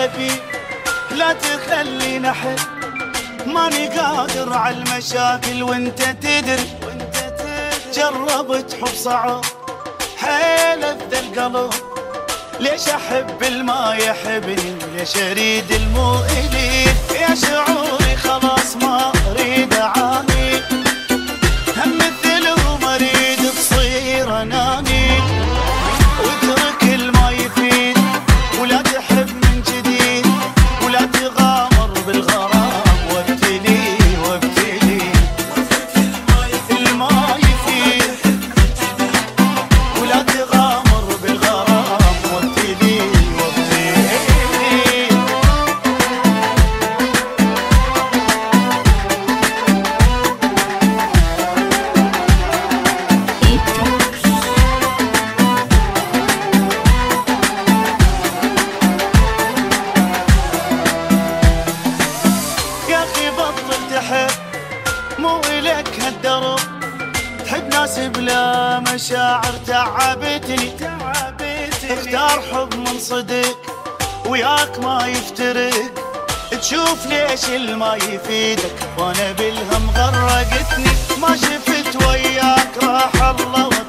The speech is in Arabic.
حبيبي لا تخليني احب، ماني قادر على المشاكل وانت تدري، جربت حب صعب حيل ذا القلب، ليش احب الما يحبني وليش اريد المو الي، يا شعوري خلاص ما اريد اعاني، هم مثل وما اريد تصير اناني، واترك الما يفيد ولا تحب من جديد، ولا تغامر بالغرام وابتلي وابتلي، الما يفيد ولا تغامر بالغرام وابتلي وابتلي. يا اخي بطل تحب مو الك هالدرب، تحب ناس بلا مشاعر تعبتني، اختار حب من صدق وياك ما يفترق، تشوف ليش الما يفيدك وانا بالهم غرقتني، ما شفت وياك راح الله